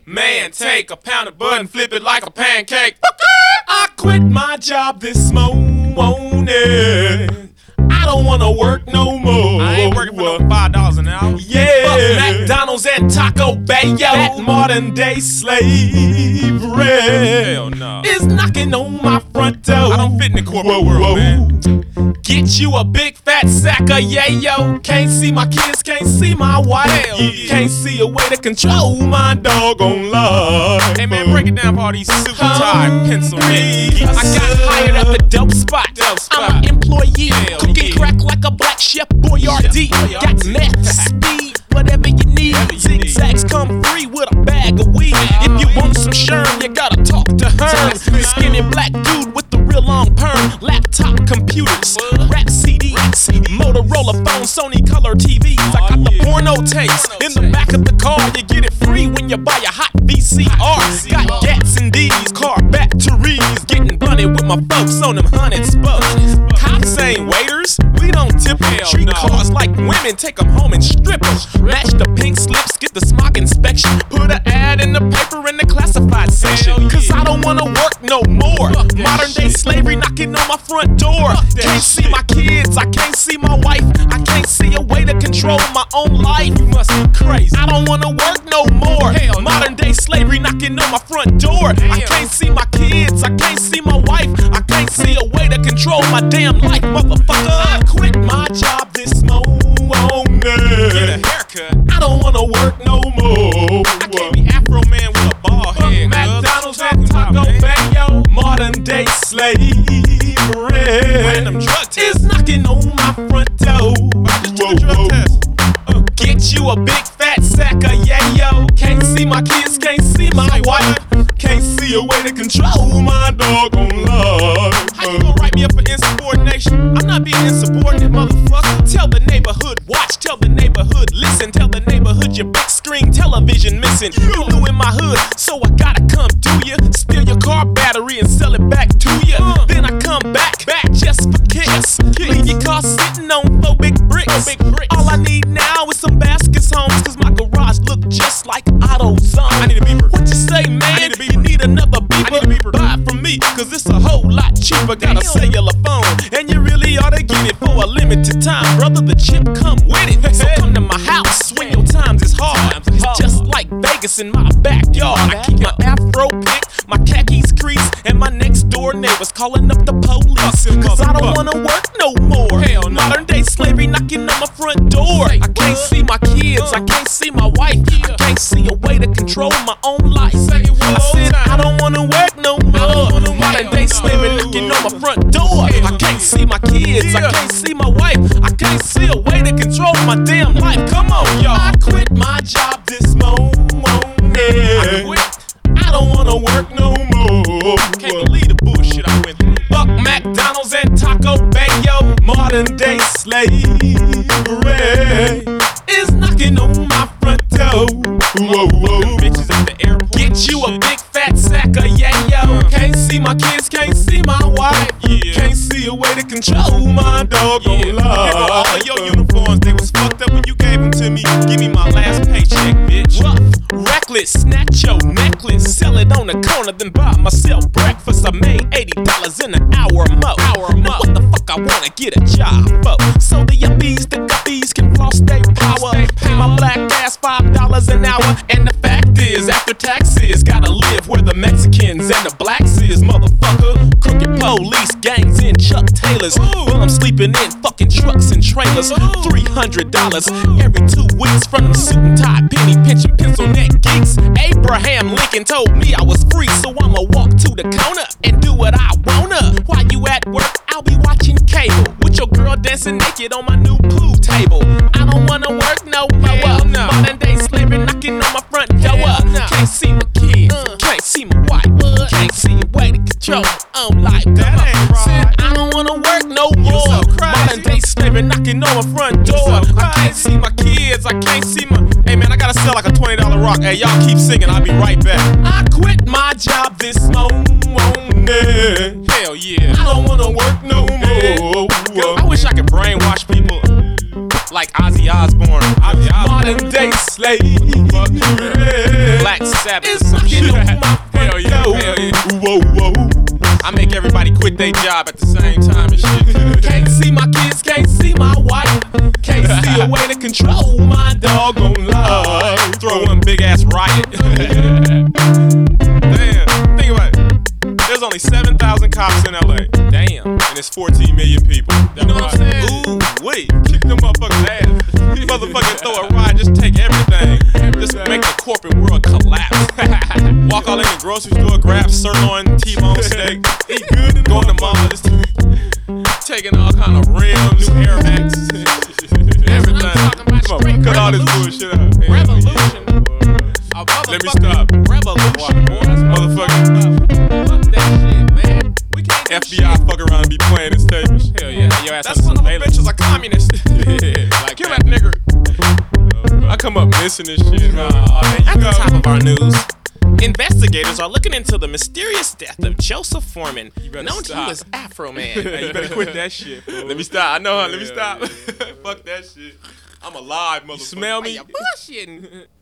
Man, take a pound of butter and flip it like a pancake. I quit my job this morning. I don't wanna work no more. I ain't working for no $5 an hour. Yeah, fuck McDonald's and Taco Bell. That modern day slavery hell no. Is knocking on my front door. I don't fit in the corporate world, man. Get you a big fat sack of yayo. Can't see my kids, can't see my wife. Can't see a way to control my doggone life. Hey man, break it down for all these suit and tie pencil men. I got hired at the dope spot. I'm an employee, cooking crack like a black chef Boyardee. Got meth, speed, whatever you need. Zigzags come free with a bag of weed. If you want some Sherm, you gotta talk to her. Skinny black dude with the real long perm. Laptop computers, rap CDs, Motorola phone, Sony color TVs. I got the porno tapes in the back of the car. You get it free when you buy a hot VCR. Got gats and D's, car batteries. Getting blunted with my folks on them hunted spokes. Cops ain't waiters, we don't tip them. Treat cars like women, take them home and strip them. Match the pink slips, get the smog inspection. Put an ad in the paper in the classified section. Cause I don't wanna work no more. Modern day slavery knocking on my front door. Can't see my kids, I can't see my wife. I can't see a way to control my own life. You must be crazy. I don't wanna work no more. Modern day slavery knocking on my front door. I can't see my kids, I can't see my wife. I can't see a way to control my damn life, motherfucker. I quit my job this morning. Get a haircut. I don't wanna work no more. I can't be Afro man with a bald head. McDonald's and Taco Bell. Modern day slavery. Random drug test is knocking on my front door. Get you a big fat sack of yayo. Can't see my kids, can't see my wife. Can't see a way to control my doggone life. How you gonna write me up for insubordination? I'm not being insubordinate, motherfucker. Tell the neighborhood watch, tell the neighborhood listen. Tell the neighborhood your big screen television missing. You new in my hood, so I gotta come do ya. Steal your car battery and sell it back to ya. Then I come back just for kicks. Leave your car sitting on 4 big bricks. All I need now is some baskets homes. Cause my garage look just like AutoZone. I need a beeper. What you say, man? You need another beeper? Buy it from me, cause it's a whole lot cheaper. Got a cellular phone, and you really ought to get it for a limited time. Brother, the chip come with it. So come to my house when your times is hard. It's just like Vegas in my backyard. I keep my afro picked, my khakis creased, and my next door neighbors calling up the police. Cause I don't wanna work no more. Modern day slavery knocking on my front door. I can't see my kids, I can't see my wife. I can't see a way to control my own life. I said I don't wanna work no more. Modern day slavery knocking on my front door. I can't see my kids, I can't see my wife. I can't see a way to control my damn life. Come on, y'all. I quit my job this morning. I quit. I don't wanna work no more. Can't believe the bullshit I went through. Fuck McDonald's and Taco Bell. Modern day slavery is knocking on my front door. Bitches at the airport. Get you a big fat sack of yayo. Can't see my kids, can't see my wife. Can't see a way to control my doggone life. All of your uniforms, they was fucked up when you gave them to me. Give me my last paycheck, bitch. Rough, reckless, snatch your necklace. Sell it on the corner, then buy myself breakfast. I made $80 in an hour more. Now what the fuck I wanna get a job for? So the yuppies, the guppies can floss their power. Pay my black ass $5 an hour. And the fact is, after taxes, gotta live where the Mexicans and the blacks is, motherfucker. Crooked police gangs in Chuck Taylors. Well, I'm sleeping in fucking trucks and trailers. $300 every 2 weeks from them suit and tie, penny pinching, pencil neck geeks. Abraham Lincoln told me I was free, so I'ma walk to the corner and do what I wanna. While you at work, I'll be watching cable with your girl dancing naked on my new pool table. I don't wanna work no more. Modern day slavery knocking on my front door. Can't see my kids, can't see my wife. Can't see a way to control my own life. Said I don't wanna work no more. Modern day slavery knocking on my front door. I can't see my kids, I can't see my. Hey man, I gotta sell like a $20 rock. Hey, y'all keep singing, I'll be right back. I quit my job this morning. Hell yeah. I don't wanna work no more. I wish I could brainwash people like Ozzy Osbourne. Modern day slave. Black Black Sabbath. It's knocking on my front door. Hell yeah. Whoa, whoa. I make everybody quit their job at the same time and shit. Can't see my kids, can't see my wife. Can't see a way to control my doggone life. Throw one big ass riot. Damn, think about it. There's only 7,000 cops in LA. Damn. And it's 14 million people. You know what I'm saying? Ooh, wait. Kick them motherfuckers' ass. Motherfuckers throw a riot, just take everything. Just make the corporate world collapse. Walk all in the grocery store, grab sirloin, T-bone steak. Eat good and go in the mall, just taking all kind of rims, new Air Max. Everything. Come on, cut all this bullshit out. Revolution. Let me stop. Revolution, boys. Motherfucker. Fuck that shit, man. We can't FBI fuck around and be playing this tape. Hell yeah. Your ass that son of a bitch is a communist. Like kill that nigga. I come up missing this shit. At the top of our news, investigators are looking into the mysterious death of Joseph Foreman, known to you as Afro Man. Hey, you better quit that shit. Fool. Let me stop. I know, huh? Let me stop. Fuck that shit. I'm alive, motherfucker. You smell me? You bullshitting.